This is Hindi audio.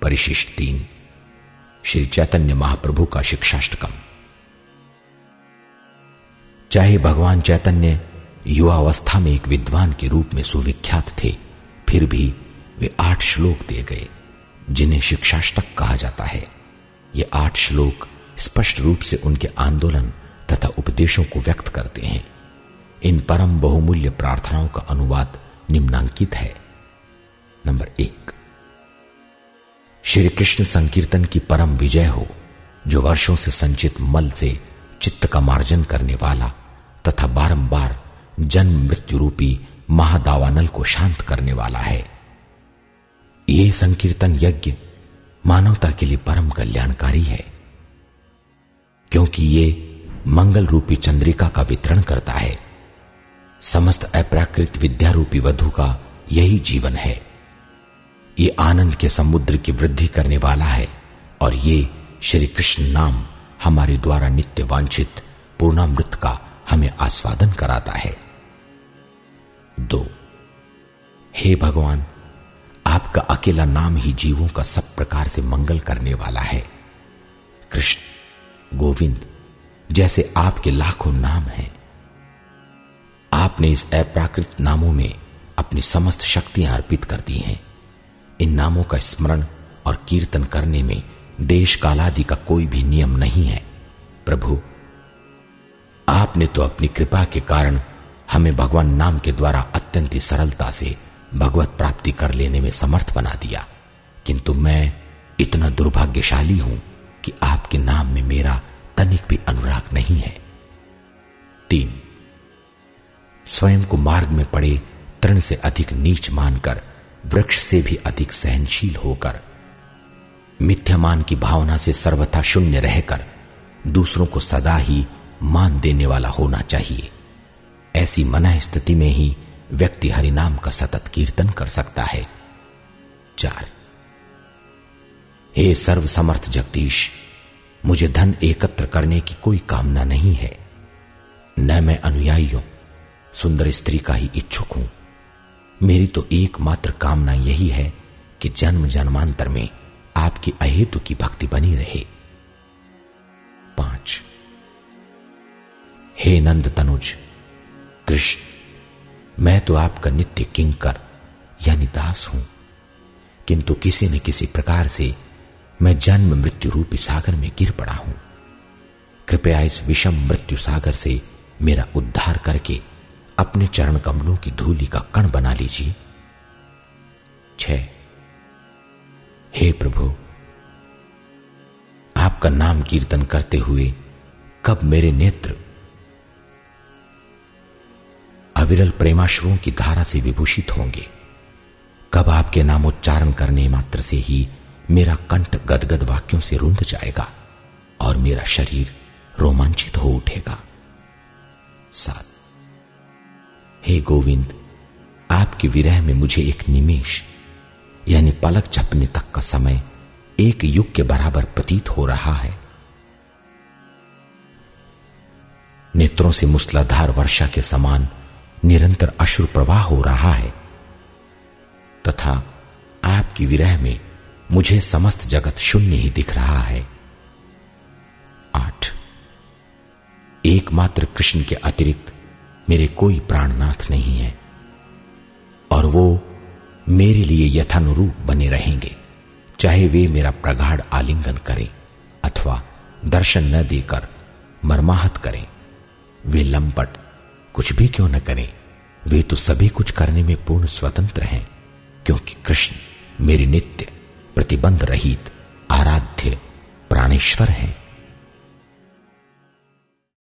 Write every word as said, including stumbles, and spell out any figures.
परिशिष्ट तीन, श्री चैतन्य महाप्रभु का शिक्षाष्टकम। चाहे भगवान चैतन्य युवावस्था में एक विद्वान के रूप में सुविख्यात थे, फिर भी वे आठ श्लोक दे गए जिन्हें शिक्षाष्टक कहा जाता है। ये आठ श्लोक स्पष्ट रूप से उनके आंदोलन तथा उपदेशों को व्यक्त करते हैं। इन परम बहुमूल्य प्रार्थनाओं का अनुवाद निम्नांकित है। नंबर एक, श्री कृष्ण संकीर्तन की परम विजय हो, जो वर्षों से संचित मल से चित्त का मार्जन करने वाला तथा बारंबार जन्म मृत्यु रूपी महादावानल को शांत करने वाला है। ये संकीर्तन यज्ञ मानवता के लिए परम कल्याणकारी है, क्योंकि ये मंगल रूपी चंद्रिका का वितरण करता है। समस्त अप्राकृत विद्या रूपी वधु का यही जीवन है। ये आनंद के समुद्र की वृद्धि करने वाला है और ये श्री कृष्ण नाम हमारे द्वारा नित्य वांछित पूर्णामृत का हमें आस्वादन कराता है। दो, हे भगवान, आपका अकेला नाम ही जीवों का सब प्रकार से मंगल करने वाला है। कृष्ण, गोविंद जैसे आपके लाखों नाम हैं। आपने इस अप्राकृत नामों में अपनी समस्त शक्तियां अर्पित कर दी हैं। इन नामों का स्मरण और कीर्तन करने में देश कालादि का कोई भी नियम नहीं है। प्रभु, आपने तो अपनी कृपा के कारण हमें भगवान नाम के द्वारा अत्यंत ही सरलता से भगवत प्राप्ति कर लेने में समर्थ बना दिया, किंतु मैं इतना दुर्भाग्यशाली हूं कि आपके नाम में मेरा तनिक भी अनुराग नहीं है। तीन, स्वयं को मार्ग में पड़े तृण से अधिक नीच मानकर, वृक्ष से भी अधिक सहनशील होकर, मिथ्यामान की भावना से सर्वथा शून्य रहकर दूसरों को सदा ही मान देने वाला होना चाहिए। ऐसी मन स्थिति में ही व्यक्ति हरिनाम का सतत कीर्तन कर सकता है। चार, हे सर्व समर्थ जगदीश, मुझे धन एकत्र करने की कोई कामना नहीं है, न मैं अनुयायियों सुंदर स्त्री का ही इच्छुक हूं। मेरी तो एकमात्र कामना यही है कि जन्म जन्मांतर में आपकी अहेतु की भक्ति बनी रहे। पांच, हे नंद तनुज कृष्ण, मैं तो आपका नित्य किंकर यानी दास हूं, किंतु किसी न किसी प्रकार से मैं जन्म मृत्यु रूपी सागर में गिर पड़ा हूं। कृपया इस विषम मृत्यु सागर से मेरा उद्धार करके अपने चरण कमलों की धूलि का कण बना लीजिए। छह, हे प्रभु, आपका नाम कीर्तन करते हुए कब मेरे नेत्र अविरल प्रेमाश्रुओं की धारा से विभूषित होंगे? कब आपके नामोच्चारण करने मात्र से ही मेरा कंठ गदगद वाक्यों से रुंध जाएगा और मेरा शरीर रोमांचित हो उठेगा? सात, हे गोविंद, आपके विरह में मुझे एक निमेष यानी पलक झपने तक का समय एक युग के बराबर प्रतीत हो रहा है। नेत्रों से मूसलाधार वर्षा के समान निरंतर अश्रु प्रवाह हो रहा है तथा आपकी विरह में मुझे समस्त जगत शून्य ही दिख रहा है। आठ, एकमात्र कृष्ण के अतिरिक्त मेरे कोई प्राणनाथ नहीं है और वो मेरे लिए यथानुरूप बने रहेंगे, चाहे वे मेरा प्रगाढ़ आलिंगन करें अथवा दर्शन न देकर मर्माहत करें। वे लंपट कुछ भी क्यों न करें, वे तो सभी कुछ करने में पूर्ण स्वतंत्र हैं, क्योंकि कृष्ण मेरे नित्य प्रतिबंध रहित आराध्य प्राणेश्वर हैं।